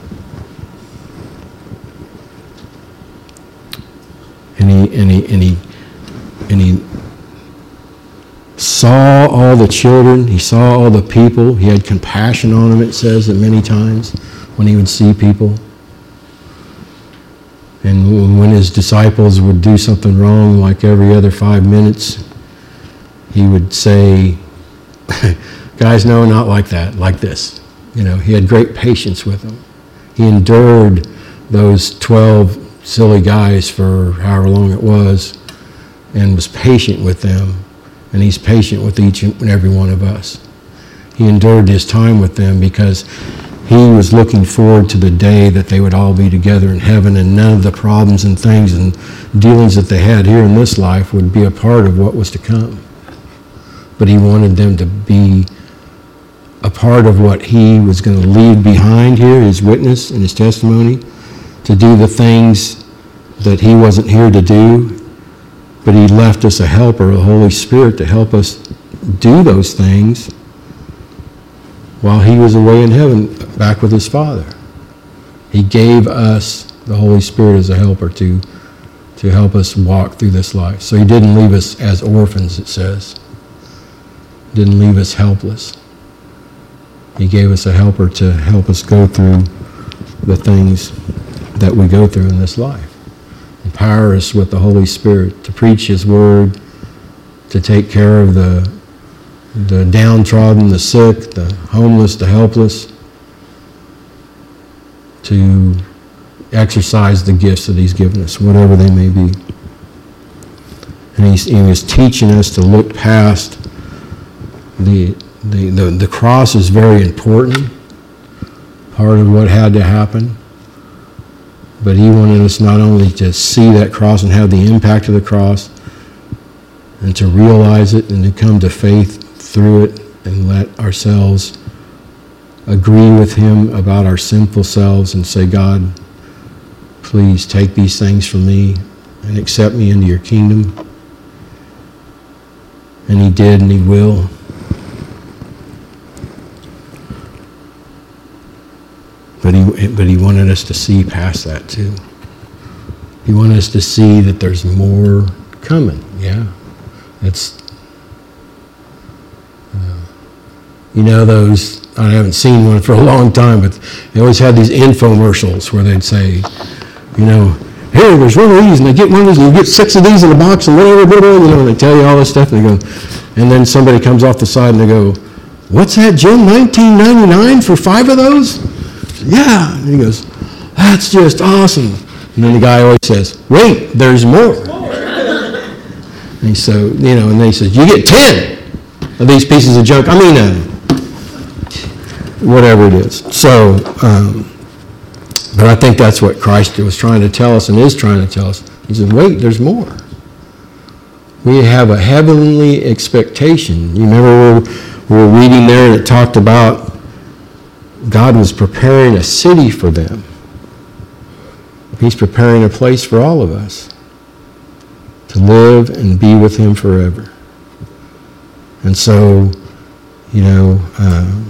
And he, and he, and he, and he saw all the children. He saw all the people. He had compassion on them, it says, that many times when he would see people. And when his disciples would do something wrong, like every other five minutes, he would say, guys, no, not like that, like this. You know, he had great patience with them. He endured those twelve silly guys for however long it was and was patient with them. And he's patient with each and every one of us. He endured his time with them because he was looking forward to the day that they would all be together in heaven, and none of the problems and things and dealings that they had here in this life would be a part of what was to come. But he wanted them to be a part of what he was going to leave behind here, his witness and his testimony, to do the things that he wasn't here to do. But he left us a helper, a Holy Spirit, to help us do those things while he was away in heaven, back with his Father. He gave us the Holy Spirit as a helper to, to help us walk through this life. So he didn't leave us as orphans, it says. Didn't leave us helpless. He gave us a helper to help us go through the things that we go through in this life. Empower us with the Holy Spirit to preach his word to take care of the, the downtrodden, the sick, the homeless, the helpless, to exercise the gifts that he's given us, whatever they may be. And he's, he was teaching us to look past the, the, the, the cross is very important, part of what had to happen. But he wanted us not only to see that cross and have the impact of the cross, and to realize it and to come to faith through it and let ourselves agree with him about our sinful selves and say, God, please take these things from me and accept me into your kingdom. And he did, and he will. But he, but he wanted us to see past that too. He wanted us to see that there's more coming. Yeah, it's uh, you know those. I haven't seen one for a long time, but they always had these infomercials where they'd say, you know, here, there's one of these, and they get one of these, and you get six of these in a box, and whatever, whatever, you know, and they tell you all this stuff, and they go, and then somebody comes off the side, and they go, what's that, Jim, nineteen ninety-nine for five of those? Yeah. And he goes, that's just awesome. And then the guy always says, wait, there's more. And so, you know, and they said, you get ten of these pieces of junk. I mean, uh, whatever it is. So, um, but I think that's what Christ was trying to tell us and is trying to tell us. He said, wait, there's more. We have a heavenly expectation. You remember we were reading there and it talked about God was preparing a city for them. He's preparing a place for all of us to live and be with him forever. And so, you know, uh,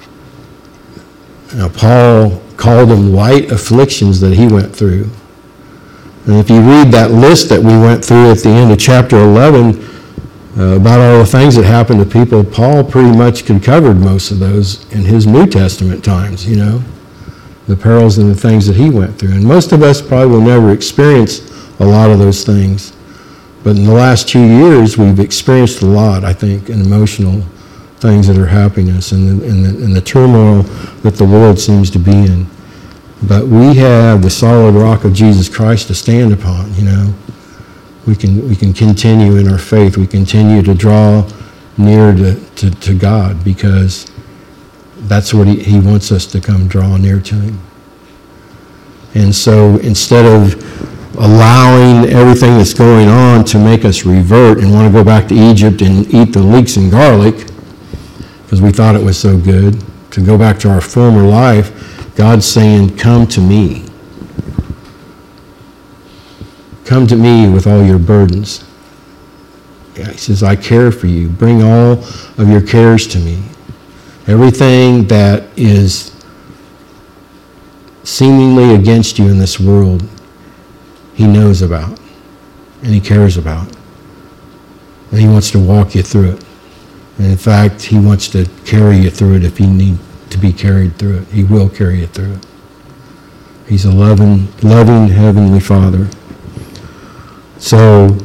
now Paul called them light afflictions that he went through. And if you read that list that we went through at the end of chapter eleven, Uh, about all the things that happened to people, Paul pretty much could covered most of those in his New Testament times, you know, the perils and the things that he went through. And most of us probably will never experience a lot of those things. But in the last two years, we've experienced a lot, I think, in emotional things that are happening us and the, and the, and the turmoil that the world seems to be in. But we have the solid rock of Jesus Christ to stand upon, you know. We can we can continue in our faith. We continue to draw near to, to, to God because that's what he, he wants us to come draw near to him. And so instead of allowing everything that's going on to make us revert and want to go back to Egypt and eat the leeks and garlic because we thought it was so good, to go back to our former life, God's saying, come to me. Come to me with all your burdens. Yeah, he says, I care for you. Bring all of your cares to me. Everything that is seemingly against you in this world, he knows about and he cares about. And he wants to walk you through it. And in fact, he wants to carry you through it if you need to be carried through it. He will carry you through it. He's a loving, loving Heavenly Father. So,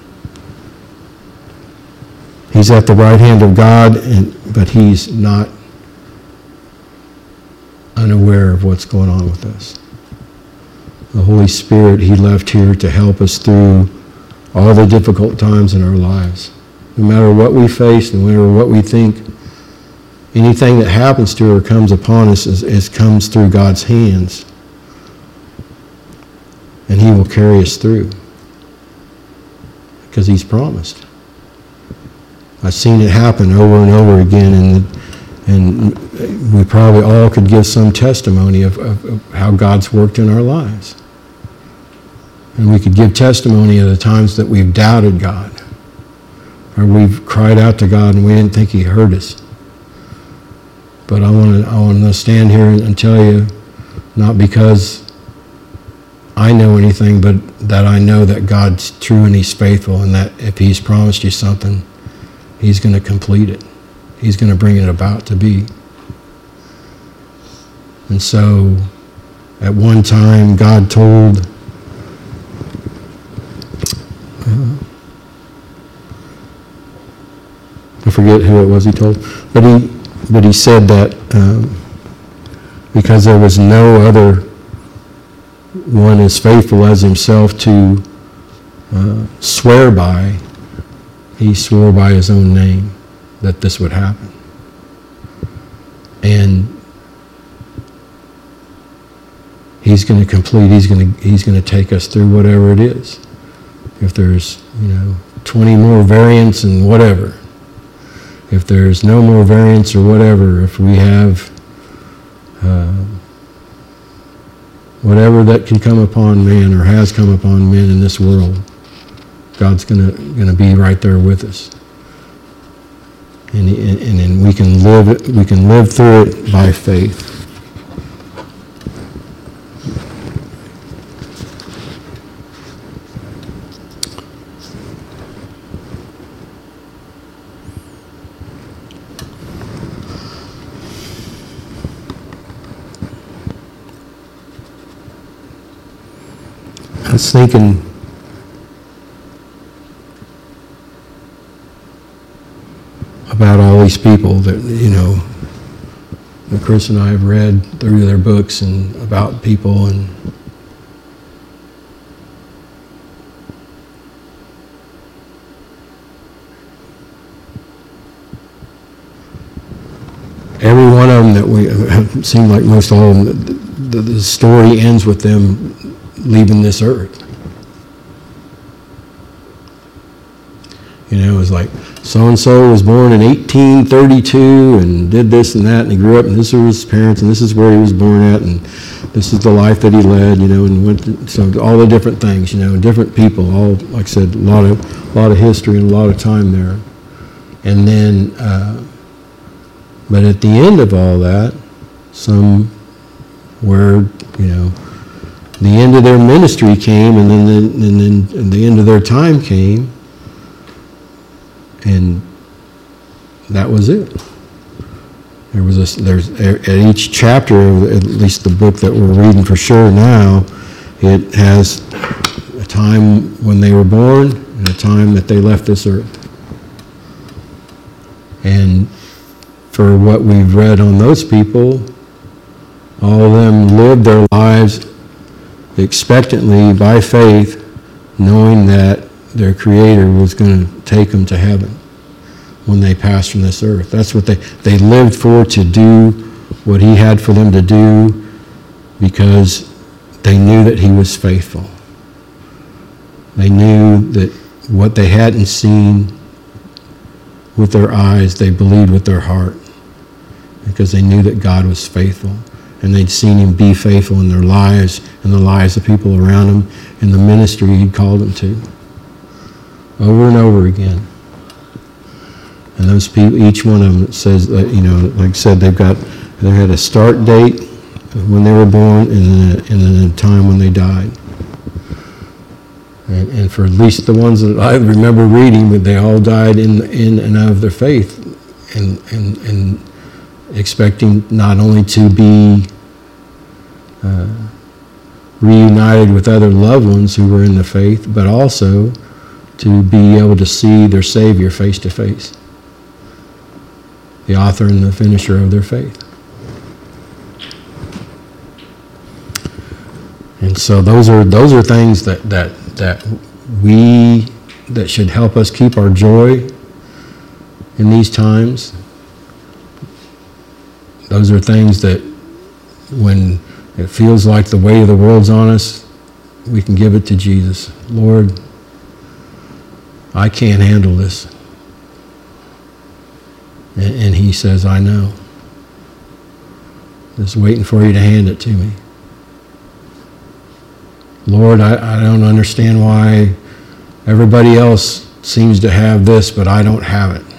he's at the right hand of God, and, but he's not unaware of what's going on with us. The Holy Spirit, he left here to help us through all the difficult times in our lives. No matter what we face, no matter what we think, anything that happens to or comes upon us is, is comes through God's hands. And he will carry us through. Because he's promised. I've seen it happen over and over again, and and we probably all could give some testimony of, of, of how God's worked in our lives. And we could give testimony of the times that we've doubted God, or we've cried out to God and we didn't think he heard us. But I want to I want to stand here and, and tell you, not because I know anything, but that I know that God's true and he's faithful, and that if he's promised you something, he's going to complete it. He's going to bring it about to be. And so, at one time, God told uh, forget who it was he told, but he, but he said that um, because there was no other one as faithful as himself to uh, swear by, he swore by his own name that this would happen. And he's going to complete, he's going to, he's going to take us through whatever it is. If there's, you know, twenty more variants and whatever. If there's no more variants or whatever, if we have uh, whatever that can come upon man or has come upon men in this world, God's gonna gonna be right there with us, and and, and we can live it. We can live through it by faith. I was thinking about all these people that, you know, that Chris and I have read through their books and about people, and every one of them that we, it seemed like most all of them, the, the story ends with them leaving this earth. You know, it was like, so-and-so was born in eighteen thirty-two and did this and that, and he grew up, and this were his parents, and this is where he was born at, and this is the life that he led, you know, and went to, so all the different things, you know, different people, all, like I said, a lot of, a lot of history and a lot of time there. And then, uh, but at the end of all that, some where, you know, the end of their ministry came, and then the, and then and the end of their time came, and that was it. There was a, there's at each chapter of at least the book that we're reading for sure now, it has a time when they were born and a time that they left this earth. And for what we've read on those people, all of them lived their lives expectantly by faith, knowing that their Creator was going to take them to heaven when they passed from this earth. That's what they, they lived for, to do what He had for them to do, because they knew that He was faithful. They knew that what they hadn't seen with their eyes, they believed with their heart, because they knew that God was faithful. And they'd seen Him be faithful in their lives and the lives of people around them in the ministry He'd called them to. Over and over again. And those people, each one of them, it says that, you know, like I said, they've got, they had a start date when they were born, and then a, and then a time when they died. And, and for at least the ones that I remember reading, that they all died in in and of their faith, and and and expecting not only to be uh, reunited with other loved ones who were in the faith, but also to be able to see their Savior face to face, the author and the finisher of their faith. And so those are those are things that that that we that should help us keep our joy in these times. Those are things that when it feels like the weight of the world's on us, we can give it to Jesus. Lord, I can't handle this. And, and He says, I know. Just waiting for you to hand it to me. Lord, I, I don't understand why everybody else seems to have this, but I don't have it.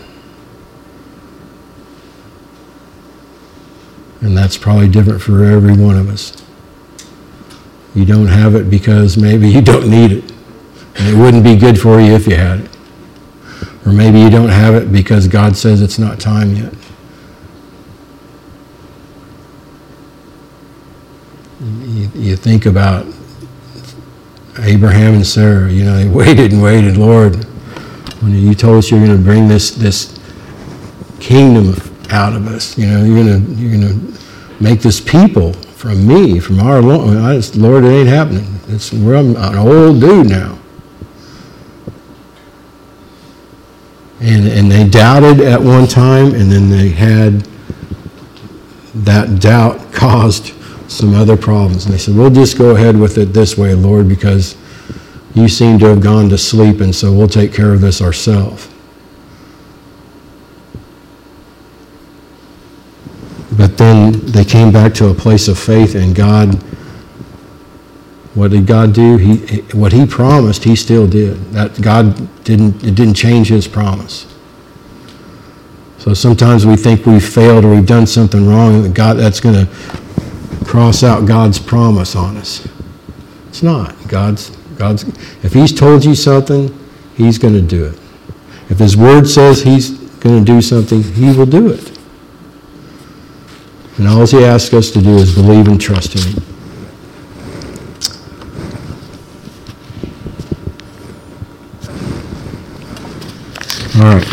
And that's probably different for every one of us. You don't have it because maybe you don't need it. And it wouldn't be good for you if you had it. Or maybe you don't have it because God says it's not time yet. You, you think about Abraham and Sarah, you know, they waited and waited. Lord, when you told us you're going to bring this, this kingdom out of us. You know, you're gonna you're gonna make this people from me, from our Lord. I just, Lord, it ain't happening. It's we're I'm an old dude now. And and they doubted at one time, and then they had that doubt caused some other problems. And they said, we'll just go ahead with it this way, Lord, because you seem to have gone to sleep, and so we'll take care of this ourselves. But then they came back to a place of faith, and God, what did God do? He, what He promised, He still did. That God didn't, it didn't change His promise. So sometimes we think we've failed or we've done something wrong, and God, that's going to cross out God's promise on us. It's not. God's, God's, if He's told you something, He's going to do it. If His Word says He's going to do something, He will do it. And all He asks us to do is believe and trust in Him. All right.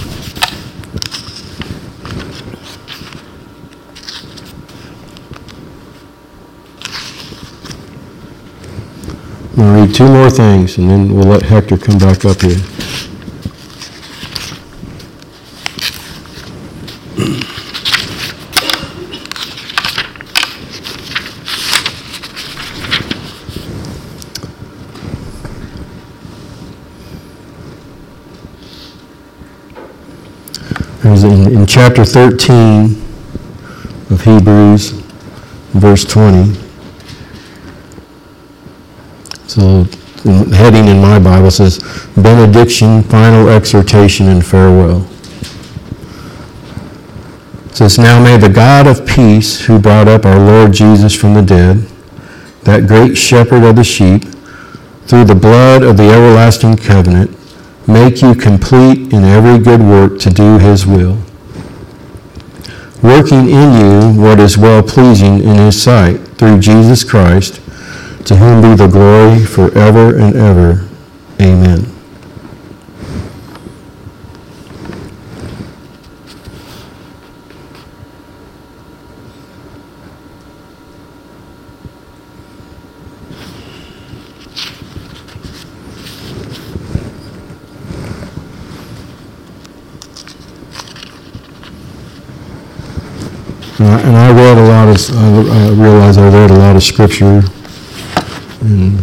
I'm going to read two more things, and then we'll let Hector come back up here. In, in chapter thirteen of Hebrews, verse twenty. So the heading in my Bible says, benediction, final exhortation, and farewell. It says, now may the God of peace, who brought up our Lord Jesus from the dead, that great shepherd of the sheep, through the blood of the everlasting covenant, make you complete in every good work to do His will, working in you what is well-pleasing in His sight, through Jesus Christ, to whom be the glory forever and ever. Amen. And I read a lot of, I realized I read a lot of scripture, and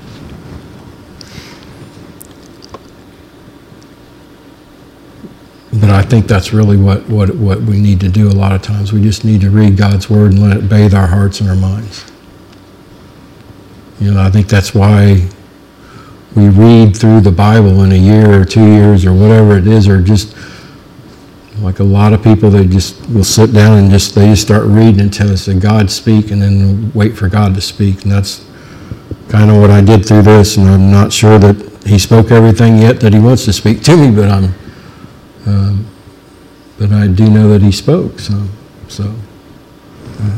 but I think that's really what, what, what we need to do a lot of times. We just need to read God's Word and let it bathe our hearts and our minds. You know, I think that's why we read through the Bible in a year or two years or whatever it is, or just like a lot of people, they just will sit down and just they just start reading until they say, God speak, and then wait for God to speak. And that's kind of what I did through this, and I'm not sure that He spoke everything yet that He wants to speak to me, but I'm, um, but I do know that He spoke. So, so. Uh,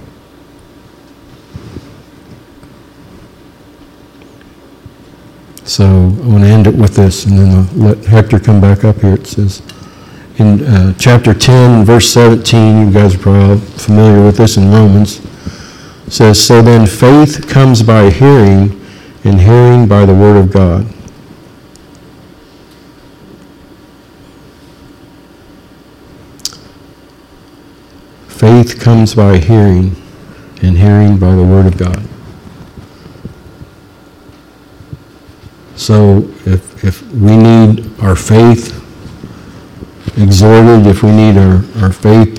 so I want to end it with this, and then I'll let Hector come back up here. It says, in uh, chapter ten, verse seventeen, you guys are probably familiar with this in Romans, it says, so then faith comes by hearing, and hearing by the word of God. Faith comes by hearing, and hearing by the word of God. So if, if we need our faith exhorted, if we need our, our faith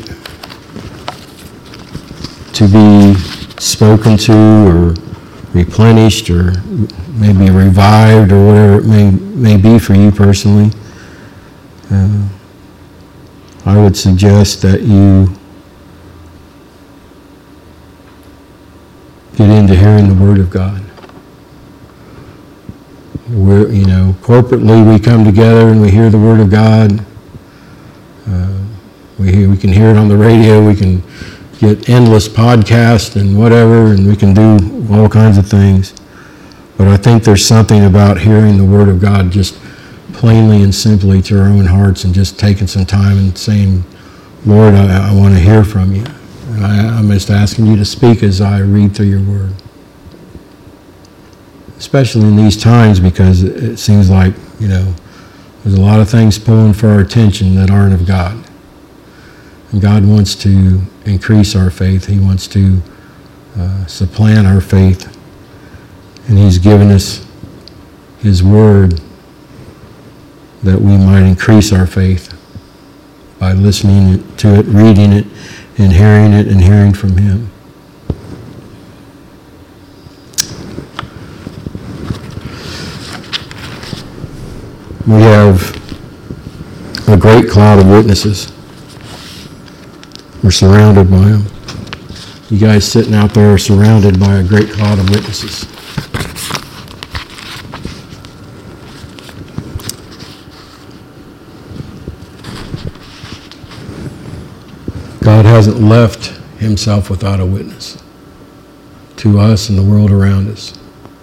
to be spoken to or replenished or maybe revived or whatever it may, may be for you personally, uh, I would suggest that you get into hearing the Word of God. We're, you know, corporately we come together and we hear the Word of God. Uh, we hear, we can hear it on the radio. We can get endless podcasts and whatever, and we can do all kinds of things. But I think there's something about hearing the Word of God just plainly and simply to our own hearts and just taking some time and saying, Lord, I, I want to hear from you. And I, I'm just asking you to speak as I read through your word. Especially in these times, because it, it seems like, you know, there's a lot of things pulling for our attention that aren't of God. And God wants to increase our faith. He wants to uh, supplant our faith. And he's given us his word that we might increase our faith by listening to it, reading it, and hearing it, and hearing from him. We have a great cloud of witnesses. We're surrounded by them. You guys sitting out there are surrounded by a great cloud of witnesses. God hasn't left himself without a witness to us and the world around us.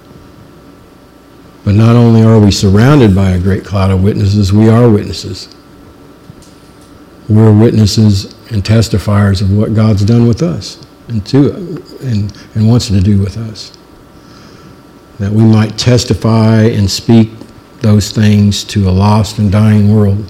But not only are we surrounded by a great cloud of witnesses, we are witnesses. We're witnesses and testifiers of what God's done with us and to and, and wants to do with us. That we might testify and speak those things to a lost and dying world.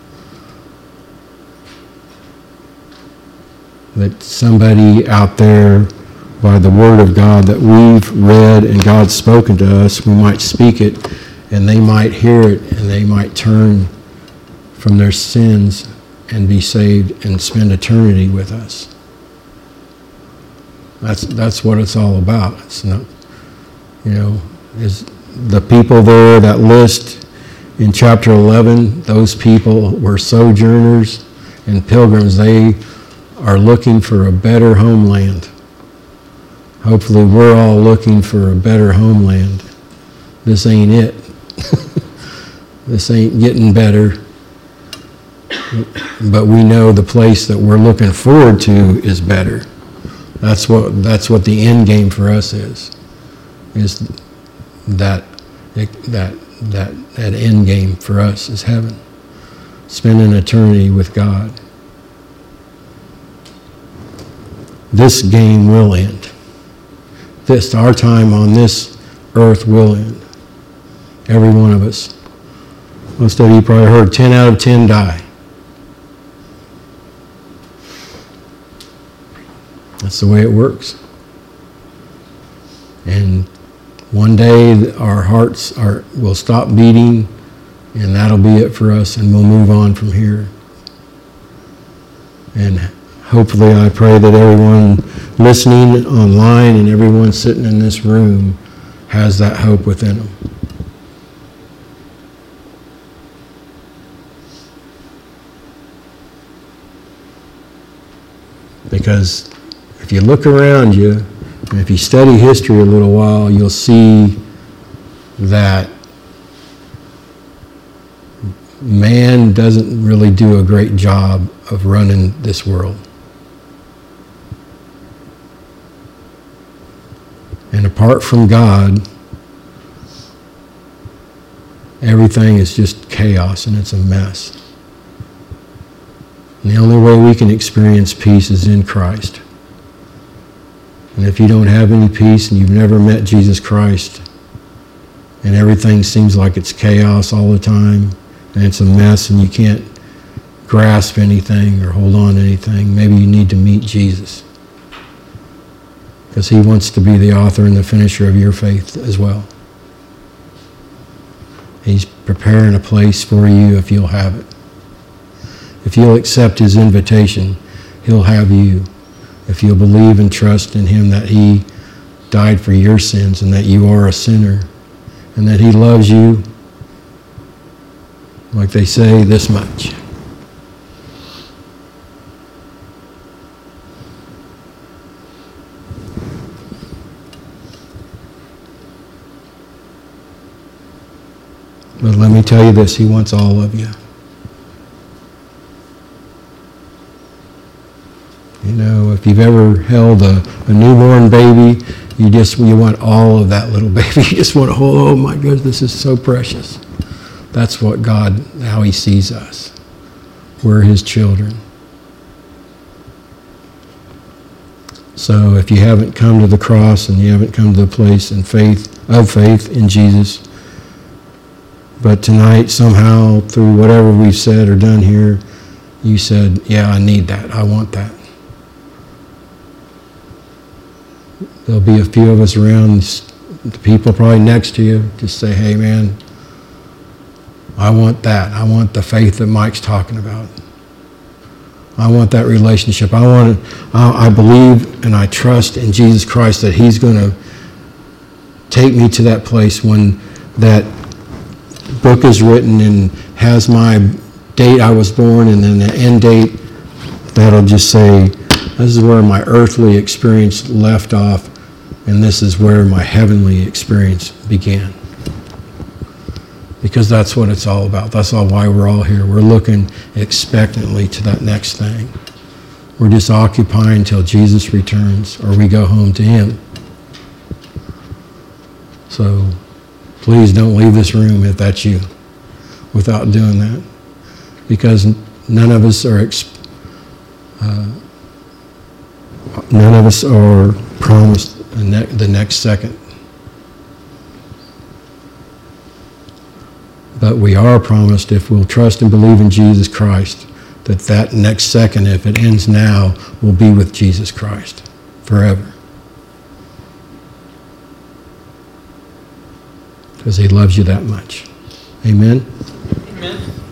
That somebody out there, by the word of God that we've read and God's spoken to us, we might speak it and they might hear it and they might turn from their sins and be saved and spend eternity with us. That's that's what it's all about. It's not, you know, is the people there, that list in chapter eleven, those people were sojourners and pilgrims. They are looking for a better homeland. Hopefully we're all looking for a better homeland. This ain't it. This ain't getting better. But we know the place that we're looking forward to is better. That's what that's what the end game for us is. Is that that that that end game for us is heaven. Spending eternity with God. This game will end. This, our time on this earth will end. Every one of us. Most of you probably heard ten out of ten die. That's the way it works. And one day our hearts are will stop beating, and that'll be it for us, and we'll move on from here. And hopefully I pray that everyone listening online and everyone sitting in this room has that hope within them. Because if you look around you, and if you study history a little while, you'll see that man doesn't really do a great job of running this world. And apart from God, everything is just chaos and it's a mess. And the only way we can experience peace is in Christ. And if you don't have any peace and you've never met Jesus Christ, and everything seems like it's chaos all the time, and it's a mess and you can't grasp anything or hold on to anything, maybe you need to meet Jesus. Because he wants to be the author and the finisher of your faith as well. He's preparing a place for you if you'll have it. If you'll accept his invitation, he'll have you. If you'll believe and trust in him that he died for your sins and that you are a sinner and that he loves you, like they say, this much. But let me tell you this, he wants all of you. You know, if you've ever held a, a newborn baby, you just you want all of that little baby. You just want to hold, oh my goodness, this is so precious. That's what God, how he sees us. We're his children. So if you haven't come to the cross and you haven't come to the place in faith, of faith in Jesus, but tonight somehow through whatever we've said or done here, you said, yeah, I need that. I want that. There'll be a few of us around, the people probably next to you, just say, hey man, I want that. I want the faith that Mike's talking about. I want that relationship. I want it, I believe and I trust in Jesus Christ that he's going to take me to that place when that book is written and has my date I was born and then the end date that'll just say, this is where my earthly experience left off and this is where my heavenly experience began. Because that's what it's all about. That's all why we're all here. We're looking expectantly to that next thing. We're just occupying until Jesus returns or we go home to him. So please don't leave this room if that's you without doing that. Because none of us are exp- uh, none of us are promised the, ne- the next second. But we are promised, if we'll trust and believe in Jesus Christ, that that next second, if it ends now, will be with Jesus Christ forever. Because he loves you that much. Amen?